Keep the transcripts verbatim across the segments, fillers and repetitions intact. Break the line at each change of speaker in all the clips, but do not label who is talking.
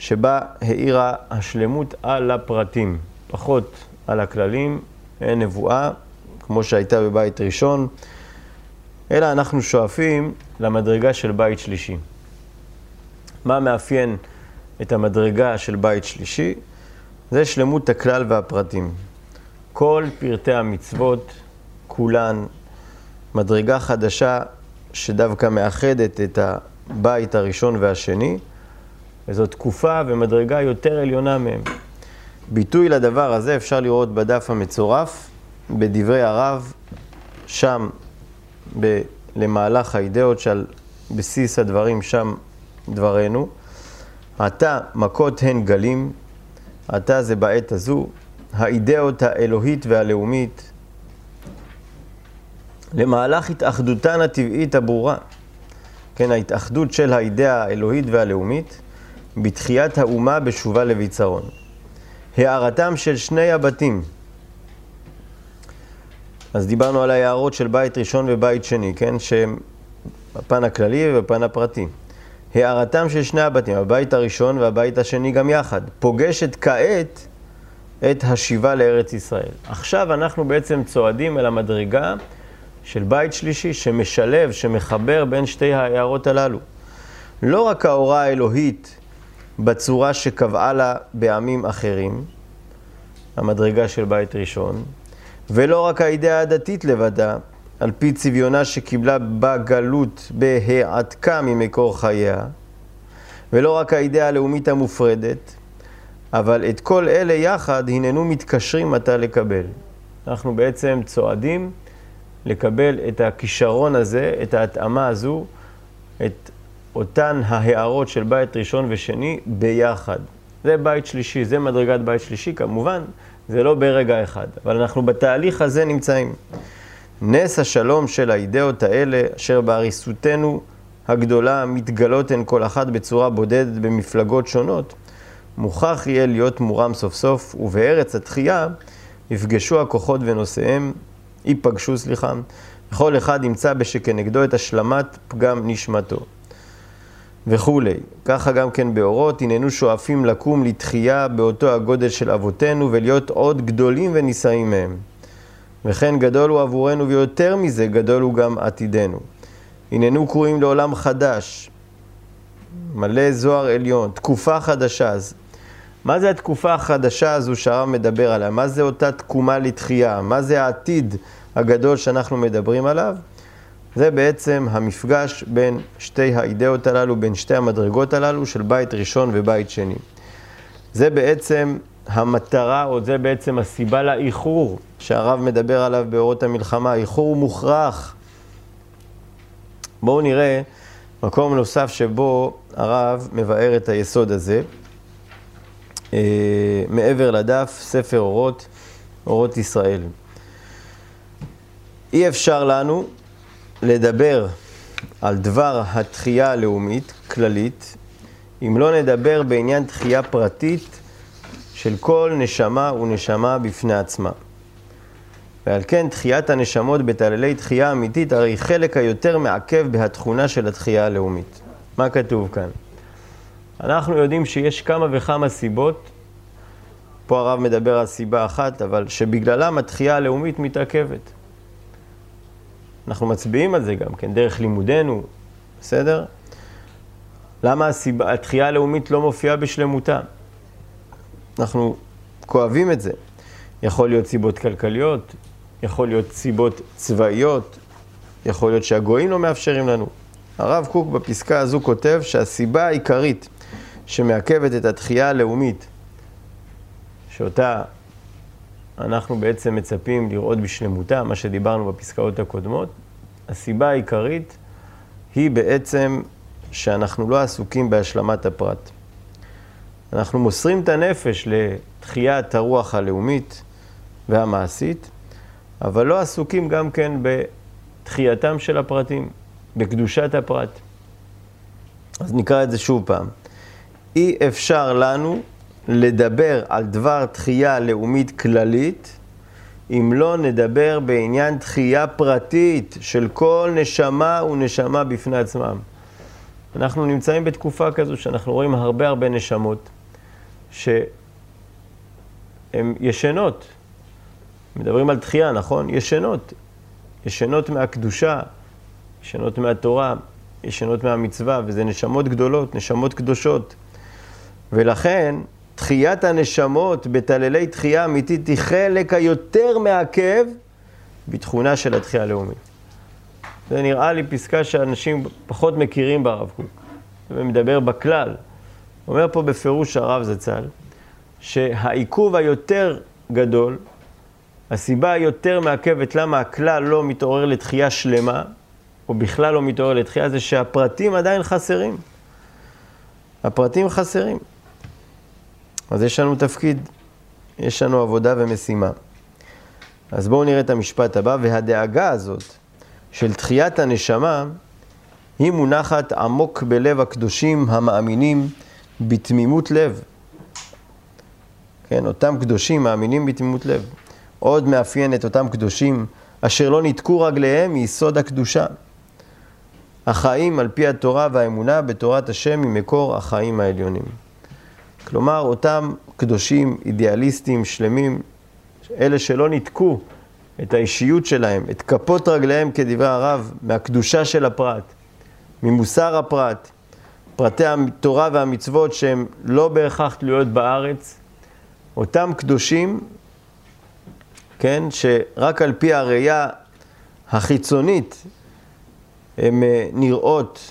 שבה העירה השלמות על הפרטים, פחות על הכללים, אין נבואה, כמו שהייתה בבית ראשון, אלא אנחנו שואפים למדרגה של בית שלישי. מה מאפיין את המדרגה של בית שלישי? זה שלמות הכלל והפרטים. כל פרטי המצוות, כולן, מדרגה חדשה שדווקא מאחדת את הבית הראשון והשני, וזו תקופה ומדרגה יותר עליונה מהם. ביטוי לדבר הזה אפשר לראות בדף המצורף, בדברי הרב, שם ב- למהלך האידאות שעל בסיס הדברים שם דברנו. עתה מכות הן גלים, עתה זה בעת הזו, האידאות האלוהית והלאומית, למהלך התאחדותן הטבעית הברורה, כן, ההתאחדות של האידאה האלוהית והלאומית, בתחיית האומה בשובה לביצרון. הערתם של שני הבתים. אז דיברנו על ההערות של בית ראשון ובית שני, כן, שהם בפן הכללי ובפן הפרטי. הערתם של שני הבתים, הבית הראשון והבית השני גם יחד, פוגשת כעת את השיבה לארץ ישראל. עכשיו אנחנו בעצם צועדים אל המדרגה של בית שלישי שמשלב, שמחבר בין שתי ההערות הללו. לא רק ההוראה האלוהית בצורה שקבעה לה בעמים אחרים, המדרגה של בית ראשון, ולא רק האידאה הדתית לבדה, על פי צביונה שקיבלה בגלות בהעתקה ממקור חייה, ולא רק האידאה הלאומית המופרדת, אבל את כל אלה יחד הננו מתקשרים מתי לקבל. אנחנו בעצם צועדים לקבל את הכישרון הזה, את ההתאמה הזו, את אותן ההערות של בית ראשון ושני ביחד. זה בית שלישי, זה מדרגת בית שלישי, כמובן, זה לא ברגע אחד, אבל אנחנו בתהליך הזה נמצאים. נס השלום של האידאות האלה, אשר בהריסותנו הגדולה מתגלות הן כל אחת בצורה בודדת במפלגות שונות, מוכרח יהיה להיות מורם סוף סוף, ובארץ התחייה יפגשו הכוחות ונושאיהם, ייפגשו, סליחה, וכל אחד ימצא בשכנגדו את השלמת פגם נשמתו. וכולי. ככה גם כן באורות, הננו שואפים לקום לתחייה באותו הגודל של אבותינו, ולהיות עוד גדולים ונישאים מהם. וכן גדול הוא עבורנו, ויותר מזה גדול הוא גם עתידנו. הננו קרואים לעולם חדש, מלא זוהר עליון, תקופה חדשה. אז מה זה התקופה החדשה הזו שהרב מדבר עליה? מה זה אותה תקומה לתחייה? מה זה העתיד הגדול שאנחנו מדברים עליו? זה בעצם המפגש בין שתי האידאות הללו, בין שתי המדרגות הללו של בית ראשון ובית שני. זה בעצם המטרה, או זה בעצם הסיבה לאיחור שהרב מדבר עליו באורות המלחמה. האיחור הוא מוכרח. בואו נראה מקום נוסף שבו הרב מבאר את היסוד הזה. אה, מעבר לדף, ספר אורות, אורות ישראל. אי אפשר לנו לדבר על דבר התחייה הלאומית, כללית, אם לא נדבר בעניין תחייה פרטית של כל נשמה ונשמה בפני עצמה. ועל כן תחיית הנשמות בתעללי תחייה אמיתית, הרי חלק היותר מעכב בהתכונה של התחייה הלאומית. מה כתוב כאן? אנחנו יודעים שיש כמה וכמה סיבות, פה הרב מדבר על סיבה אחת, אבל שבגללם התחייה הלאומית מתעכבת. אנחנו מצביעים על זה גם כן, דרך לימודנו, בסדר? למה הסיבה, התחייה הלאומית לא מופיעה בשלמותה? אנחנו כואבים את זה. יכול להיות סיבות כלכליות, יכול להיות סיבות צבאיות, יכול להיות שהגויים לא מאפשרים לנו. הרב קוק בפסקה הזו כותב שהסיבה העיקרית שמעכבת את התחייה הלאומית, שאותה אנחנו בעצם מצפים לראות בשלמותה, מה שדיברנו בפסקאות הקודמות, הסיבה העיקרית היא בעצם שאנחנו לא עסוקים בהשלמת הפרט. אנחנו מוסרים את הנפש לתחיית הרוח הלאומית והמעשית, אבל לא עסוקים גם כן בתחייתם של הפרטים, בקדושת הפרט. אז נקרא את זה שוב פעם. אי אפשר לנו לדבר על דבר תחייה לאומית כללית, אם לא נדבר בעניין תחייה פרטית של כל נשמה ונשמה בפני עצמם. אנחנו נמצאים בתקופה כזו שאנחנו רואים הרבה הרבה נשמות, שהן ישנות. מדברים על תחייה, נכון? ישנות. ישנות מהקדושה, ישנות מהתורה, ישנות מהמצווה, וזה נשמות גדולות, נשמות קדושות. ולכן, תחיית הנשמות בתללי תחייה אמיתית היא חלק היותר מעכב בתכונה של התחייה הלאומית. זה נראה לי פסקה שאנשים פחות מכירים ברב קוק, ומדבר בכלל. הוא אומר פה בפירוש הרב זצ"ל, שהעיכוב היותר גדול, הסיבה היותר מעכבת למה הכלל לא מתעורר לתחייה שלמה, או בכלל לא מתעורר לתחייה, זה שהפרטים עדיין חסרים. הפרטים חסרים. אז יש לנו תפקיד, יש לנו עבודה ומשימה. אז בואו נראה את המשפט הבא, והדאגה הזאת של תחיית הנשמה, היא מונחת עמוק בלב הקדושים המאמינים בתמימות לב. כן, אותם קדושים מאמינים בתמימות לב. עוד מאפיין את אותם קדושים אשר לא נתקו רגליהם מיסוד הקדושה. החיים על פי התורה והאמונה בתורת השם ממקור החיים העליונים. כלומר, אותם קדושים, אידיאליסטים, שלמים, אלה שלא נתקו את האישיות שלהם, את כפות רגליהם כדברי הרב, מהקדושה של הפרט, ממוסר הפרט, פרטי התורה והמצוות שהם לא בהכרח תלויות בארץ, אותם קדושים, כן, שרק על פי הראייה החיצונית הם נראות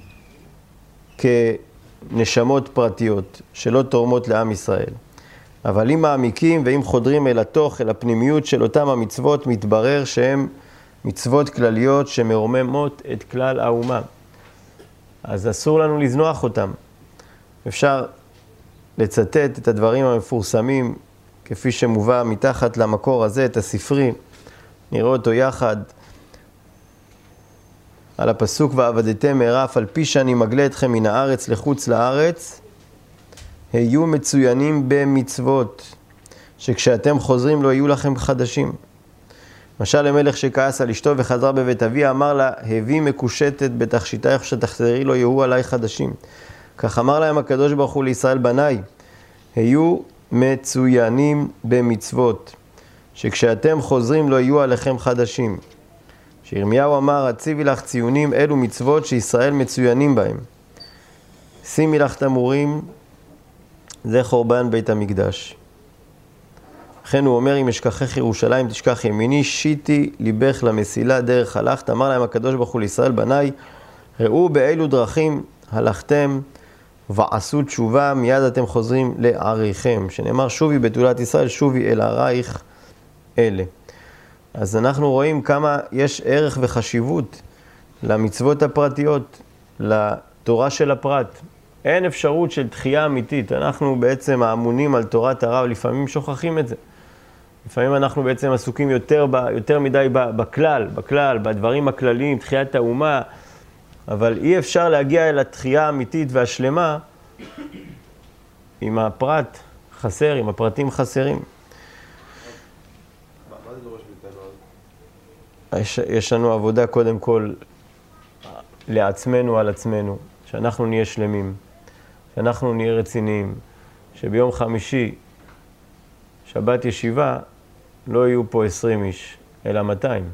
כנשמות פרטיות שלא תורמות לעם ישראל. אבל אם מעמיקים ואם חודרים אל התוך, אל הפנימיות של אותם המצוות, מתברר שהן מצוות כלליות שמרוממות את כלל האומה. אז אסור לנו לזנוח אותם. אפשר לצטט את הדברים המפורסמים, כפי שמובא מתחת למקור הזה, את הספרי, נראה אותו יחד, על הפסוק ועבדתם מהרה, אף על פי שאני מגלה אתכם מן הארץ לחוץ לארץ, היו מצוינים במצוות, שכשאתם חוזרים לא יהיו לכם חדשים. משל למלך שכעס על אשתו וחזר בבית אביה, אמר לה, הביא מקושטת בתכשיטייך שתחזרי לא יהיו עליי חדשים. כך אמר להם הקדוש ברוך הוא לישראל בניי, היו מצוינים במצוות, שכשאתם חוזרים לא יהיו עליכם חדשים. שירמיהו אמר, הציבי לך ציונים אלו מצוות שישראל מצוינים בהם. שימי לך תמורים, זה חורבן בית המקדש. לכן הוא אומר, אם אשכחך ירושלים תשכח ימיני, שיטי ליבך למסילה דרך הלכת. אמר להם הקדוש ברוך הוא לישראל בניי, ראו באילו דרכים הלכתם ועשו תשובה, מיד אתם חוזרים לעריכם. שנאמר, שובי בתולת ישראל, שובי אל ערייך אלה. אז אנחנו רואים כמה יש ערך וחשיבות למצוות הפרטיות, לתורה של הפרט. אין אפשרות של תחייה אמיתית. אנחנו בעצם האמונים על תורת הרב, לפעמים שוכחים את זה. לפעמים אנחנו בעצם עסוקים יותר, ב, יותר מדי בכלל, בכלל, בדברים הכלליים, תחיית האומה, אבל אי אפשר להגיע אל התחייה האמיתית והשלמה אם הפרט חסר, אם הפרטים חסרים.
מה זה דורש מאיתנו?
יש, יש לנו עבודה קודם כל לעצמנו על עצמנו, שאנחנו נהיה שלמים, שאנחנו נהיה רציניים, שביום חמישי, שבת ישיבה, לא יהיו פה עשרים איש, אלא מאתיים.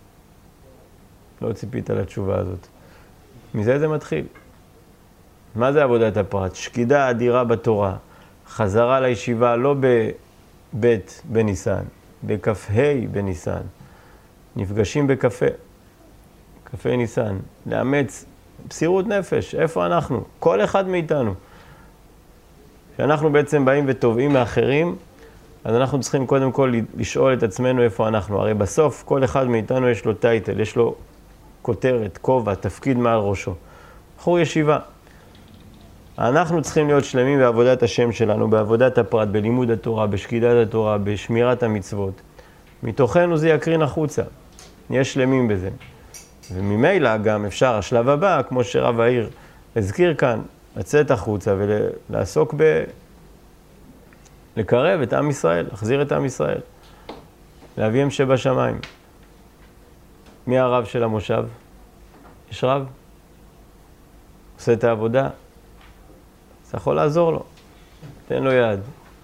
לא ציפית על התשובה הזאת. מזה זה מתחיל. מה זה עבודת הפרט? שקידה אדירה בתורה, חזרה לישיבה לא בבית בניסן, בכ"ה בניסן. נפגשים בקפה, קפה ניסן, לאמץ בסירות נפש. איפה אנחנו? כל אחד מאיתנו. כשאנחנו בעצם באים וטובעים מאחרים, אז אנחנו צריכים קודם כל לשאול את עצמנו איפה אנחנו. הרי בסוף כל אחד מאיתנו יש לו טייטל, יש לו כותרת, כובע, תפקיד מעל ראשו. בחור ישיבה. אנחנו צריכים להיות שלמים בעבודת השם שלנו, בעבודת הפרט, בלימוד התורה, בשקידת התורה, בשמירת המצוות. מתוכנו זה יקרין החוצה. נהיה שלמים בזה. וממילא גם אפשר, השלב הבא, כמו שרב העיר הזכיר כאן, לצאת החוצה ולעסוק ב... לקרב את עם ישראל, להחזיר את עם ישראל. להביאם שבשמיים. מי הרב של המושב? יש רב? עושה את העבודה? זה יכול לעזור לו. תן לו יד.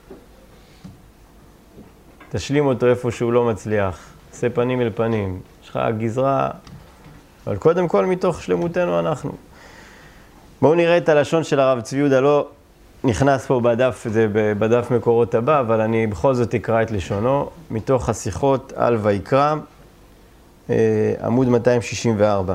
תשלים אותו איפה שהוא לא מצליח. עשה פנים אל פנים. יש לך גזרה, אבל קודם כל מתוך שלמותנו אנחנו. בואו נראה את הלשון של הרב צבי יהודה, לא נכנס פה בדף, זה בדף מקורות הבא, אבל אני בכל זאת אקרא את לשונו, מתוך השיחות על ויקרא, עמוד מאתיים שישים וארבע.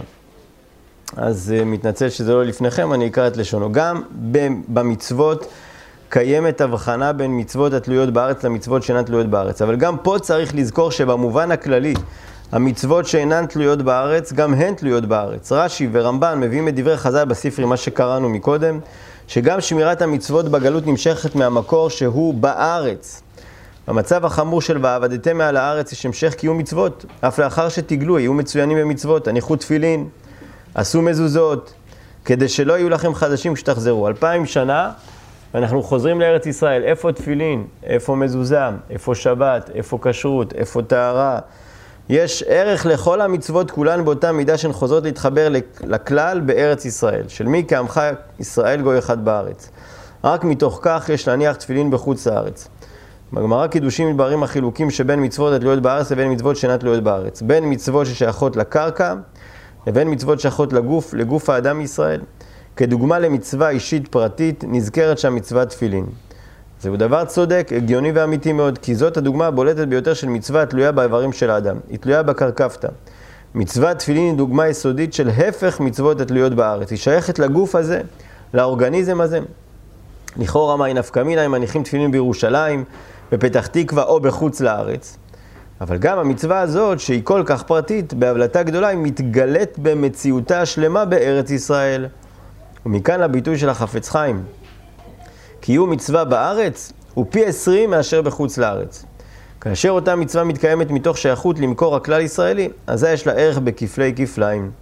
אז מתנצל שזה לא לפניכם, אני אקרא את לשונו. גם במצוות קיימת הבחנה בין מצוות התלויות בארץ למצוות שאינן תלויות בארץ. אבל גם פה צריך לזכור שבמובן הכללי, המצוות שאינן תלויות בארץ, גם הן תלויות בארץ. רש"י ורמב"ן מביאים את דברי חז"ל בספרי, מה שקראנו מקודם, שגם שמירת המצוות בגלות נמשכת מהמקור שהוא בארץ. במצב החמור של ועבדתם מעל הארץ יש המשך קיום מצוות, אף לאחר שתגלו, יהיו מצוינים במצוות, הניחו תפילין, עשו מזוזות, כדי שלא יהיו לכם חדשים כשתחזרו. אלפיים שנה, ואנחנו חוזרים לארץ ישראל, איפה תפילין, איפה מזוזה, איפה שבת, איפה כשרות, איפה טהרה. יש ערך לכל המצוות כולן באותה מידה שהן חוזרות להתחבר לכלל בארץ ישראל. של מי כעמך ישראל גוי אחד בארץ. רק מתוך כך יש להניח תפילין בחוץ לארץ. בגמרא קידושים מתבררים החילוקים שבין מצוות התלויות בארץ לבין מצוות שאינן תלויות בארץ. בין מצוות ששייכות לקרקע לבין מצוות שייכות לגוף, לגוף האדם ישראל. כדוגמה למצווה אישית פרטית נזכרת שם מצוות תפילין. זהו דבר צודק, הגיוני ואמיתי מאוד, כי זאת הדוגמה הבולטת ביותר של מצווה התלויה באיברים של האדם. היא תלויה בקרקפתא. מצוות תפילין היא דוגמה יסודית של הפך מצוות התלויות בארץ. היא שייכת לגוף הזה, לאורגניזם הזה. לכאורה מהי נפקא מינה אם מניחים תפילין בירושלים, בפתח תקווה או בחוץ לארץ. אבל גם המצווה הזאת, שהיא כל כך פרטית, בהבלטה גדולה, היא מתגלית במציאותה השלמה בארץ ישראל. ומכאן לביטוי של החפץ חיים. קיום מצווה בארץ הוא פי עשרים מאשר בחוץ לארץ. כאשר אותה מצווה מתקיימת מתוך שייכות למקור הכלל ישראלי, אז יש לה ערך בכפלי כפליים.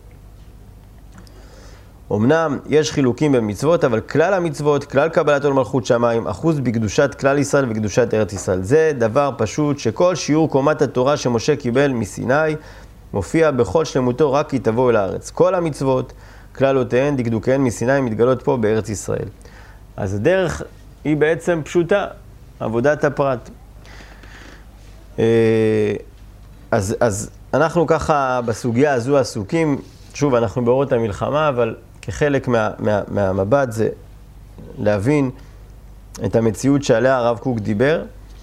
אמנם יש חילוקים במצוות, אבל כלל המצוות, כלל קבלת עול מלכות שמיים, אחוז בקדושת כלל ישראל וקדושת ארץ ישראל. זה דבר פשוט שכל שיעור קומת התורה שמשה קיבל מסיני, מופיע בכל שלמותו רק כי תבואו אל הארץ. כל המצוות, כללותיהן, דקדוקיהן מסיני מתגלות פה בארץ ישראל. אז הדרך היא בעצם פשוטה, עבודת הפרט. אז, אז אנחנו ככה בסוגיה הזו עסוקים, שוב אנחנו באורות המלחמה, אבל כחלק מה, מה, מהמבט זה להבין את המציאות שעליה הרב קוק דיבר,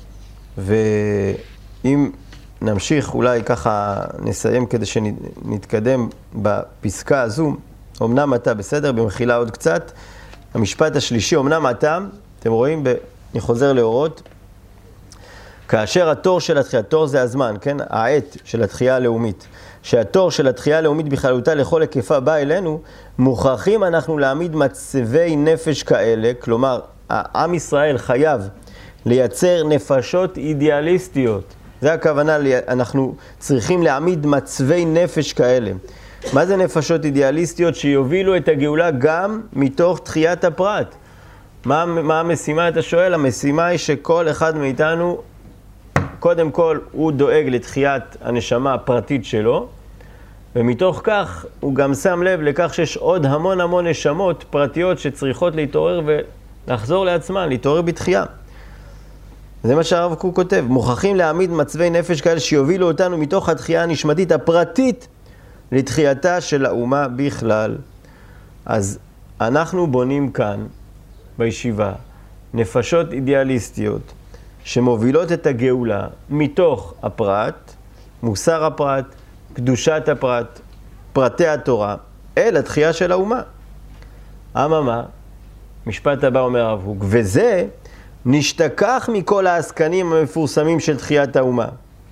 ואם נמשיך אולי ככה נסיים כדי שנתקדם בפסקה הזו, אמנם אתה בסדר, במחילה עוד קצת, המשפט השלישי, אמנם אתה, אתם רואים, ב... אני חוזר לאורות, כאשר התור של התחייה, תור זה הזמן, כן? העת של התחייה הלאומית, שהתור של התחייה הלאומית בכללותה לכל היקפה בא אלינו, מוכרחים אנחנו להעמיד מצבי נפש כאלה, כלומר, העם ישראל חייב לייצר נפשות אידיאליסטיות. זה הכוונה, אנחנו צריכים להעמיד מצבי נפש כאלה. מה זה נפשות אידיאליסטיות? שיובילו את הגאולה גם מתוך תחיית הפרט. מה, מה המשימה, אתה שואל? המשימה היא שכל אחד מאיתנו, קודם כל הוא דואג לתחיית הנשמה הפרטית שלו, ומתוך כך הוא גם שם לב לכך שיש עוד המון המון נשמות פרטיות שצריכות להתעורר ולחזור לעצמן, להתעורר בתחייה. זה מה שהרב קוק כותב. מוכרחים להעמיד מצבי נפש כאלה שיובילו אותנו מתוך התחייה הנשמתית הפרטית לתחייתה של האומה בכלל. אז אנחנו בונים כאן בישיבה נפשות אידיאליסטיות שמובילות את הגאולה מתוך הפרט, מוסר הפרט, קדושת הפרט, פרטי התורה, אל התחייה של האומה. אממה, משפט הבא אומר הרב קוק, וזה נשתכח מכל העסקנים המפורסמים של תחיית האומה.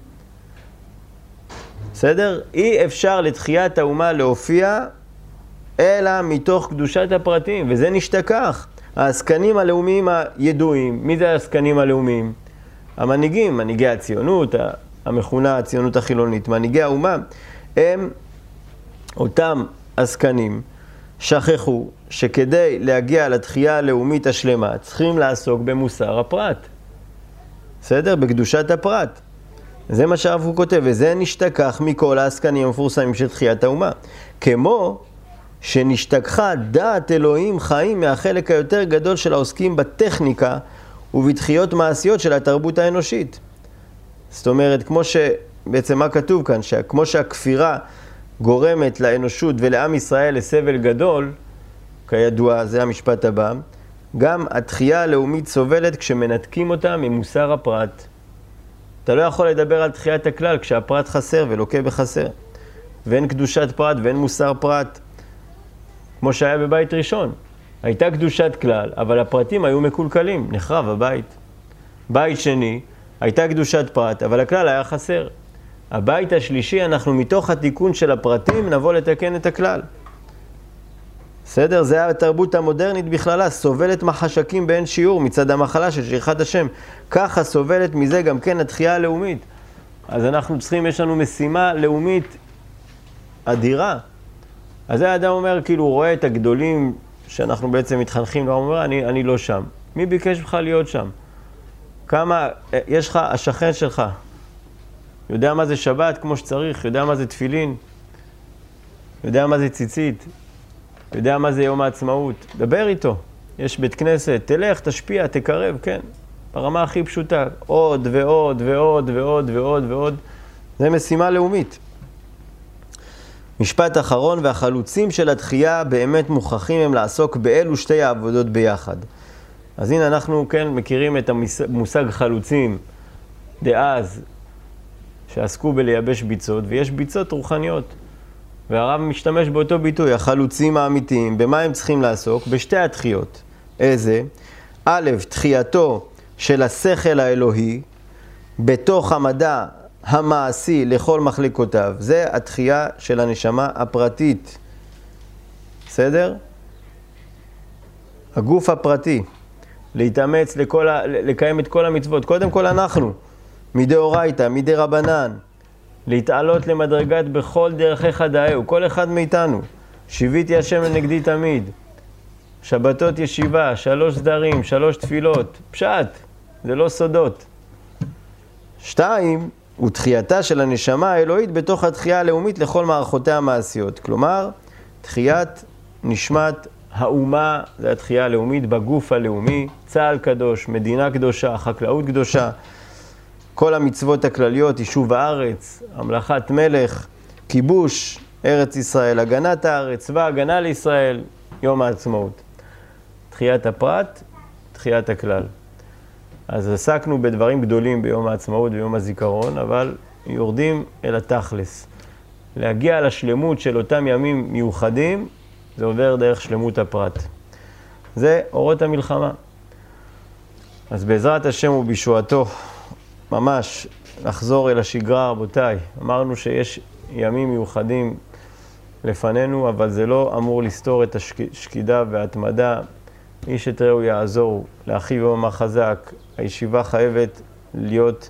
בסדר? אי אפשר לתחיית האומה להופיע אלא מתוך קדושת הפרטים, וזה נשתכח. העסקנים הלאומיים הידועים, מי זה העסקנים הלאומיים? המנהיגים, מנהיגי הציונות, המכונה הציונות החילונית, מנהיגי האומה, הם אותם עסקנים שכחו שכדי להגיע לתחייה הלאומית השלמה צריכים לעסוק במוסר הפרט. בסדר? בקדושת הפרט. זה מה שהרב קוק כותב, וזה נשתכח מכל העסקנים המפורסמים של תחיית האומה. כמו שנשתכחה דעת אלוהים חיים מהחלק היותר גדול של העוסקים בטכניקה ובתחיות מעשיות של התרבות האנושית. זאת אומרת, כמו ש... בעצם מה כתוב כאן? שכמו שהכפירה גורמת לאנושות ולעם ישראל לסבל גדול, כידוע, זה המשפט הבא, גם התחייה הלאומית סובלת כשמנתקים אותה ממוסר הפרט. אתה לא יכול לדבר על תחיית הכלל כשהפרט חסר ולוקה בחסר. ואין קדושת פרט ואין מוסר פרט, כמו שהיה בבית ראשון. הייתה קדושת כלל, אבל הפרטים היו מקולקלים, נחרב הבית. בית שני, הייתה קדושת פרט, אבל הכלל היה חסר. הבית השלישי, אנחנו מתוך התיקון של הפרטים נבוא לתקן את הכלל. בסדר? זה התרבות המודרנית בכללה, סובלת מחשקים באין שיעור מצד המחלה של שכחת השם. ככה סובלת מזה גם כן התחייה הלאומית. אז אנחנו צריכים, יש לנו משימה לאומית אדירה. אז זה האדם אומר, כאילו, הוא רואה את הגדולים שאנחנו בעצם מתחנכים, הוא אומר, אני, אני לא שם. מי ביקש לך להיות שם? כמה, יש לך, השכן שלך, יודע מה זה שבת כמו שצריך, יודע מה זה תפילין, יודע מה זה ציצית, יודע מה זה יום העצמאות, דבר איתו. יש בית כנסת, תלך, תשפיע, תקרב, כן. ברמה הכי פשוטה, עוד ועוד ועוד ועוד ועוד ועוד. זה משימה לאומית. משפט אחרון, והחלוצים של התחייה באמת מוכרחים הם לעסוק באלו שתי העבודות ביחד. אז הנה אנחנו כן מכירים את המושג חלוצים דאז, שעסקו בלייבש ביצות, ויש ביצות רוחניות. והרב משתמש באותו ביטוי, החלוצים האמיתיים, במה הם צריכים לעסוק? בשתי התחיות. איזה? א', תחייתו של השכל האלוהי, בתוך המדע המעשי לכל מחלקותיו. זה התחייה של הנשמה הפרטית. בסדר? הגוף הפרטי. להתאמץ, לכל ה... לקיים את כל המצוות. קודם כל אנחנו, מדאורייתא, מדי רבנן. להתעלות למדרגת בכל דרכיך דאהו, כל אחד מאיתנו. שיביתי השם לנגדי תמיד. שבתות ישיבה, שלוש סדרים, שלוש תפילות. פשט, זה לא סודות. שתיים, הוא תחייתה של הנשמה האלוהית בתוך התחייה הלאומית לכל מערכותיה המעשיות. כלומר, תחיית נשמת האומה, זה התחייה הלאומית בגוף הלאומי, צה"ל קדוש, מדינה קדושה, חקלאות קדושה, כל המצוות הכלליות, יישוב הארץ, המלכת מלך, כיבוש, ארץ ישראל, הגנת הארץ, צבא הגנה לישראל, יום העצמאות. תחיית הפרט, תחיית הכלל. אז עסקנו בדברים גדולים ביום העצמאות ויום הזיכרון, אבל יורדים אל התכלס. להגיע לשלמות של אותם ימים מיוחדים, זה עובר דרך שלמות הפרט. זה אורות המלחמה. אז בעזרת השם ובישועתו, ממש לחזור אל השגרה, רבותיי. אמרנו שיש ימים מיוחדים לפנינו, אבל זה לא אמור לסתור את השקידה וההתמדה. איש את רעהו יעזור, לאחיו ואומה חזק. הישיבה חייבת להיות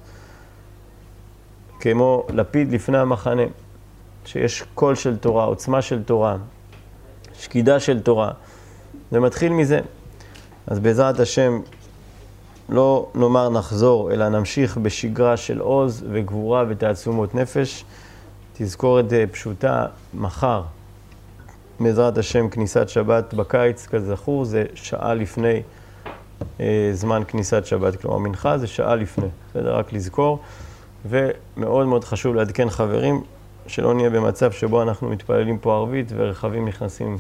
כמו לפיד לפני המחנה, שיש קול של תורה, עוצמה של תורה, שקידה של תורה. זה מתחיל מזה. אז בעזרת השם, לא נאמר נחזור, אלא נמשיך בשגרה של עוז וגבורה ותעצומות נפש. תזכורת פשוטה, מחר, בעזרת השם, כניסת שבת בקיץ, כזכור, זה שעה לפני אה, זמן כניסת שבת. כלומר, מנחה זה שעה לפני. בסדר, רק לזכור. ומאוד מאוד חשוב לעדכן חברים, שלא נהיה במצב שבו אנחנו מתפללים פה ערבית ורכבים נכנסים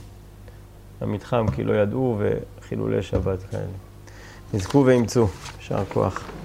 למתחם כי לא ידעו וחילולי שבת כאלה. נזכו ואמצו. יישר כוח.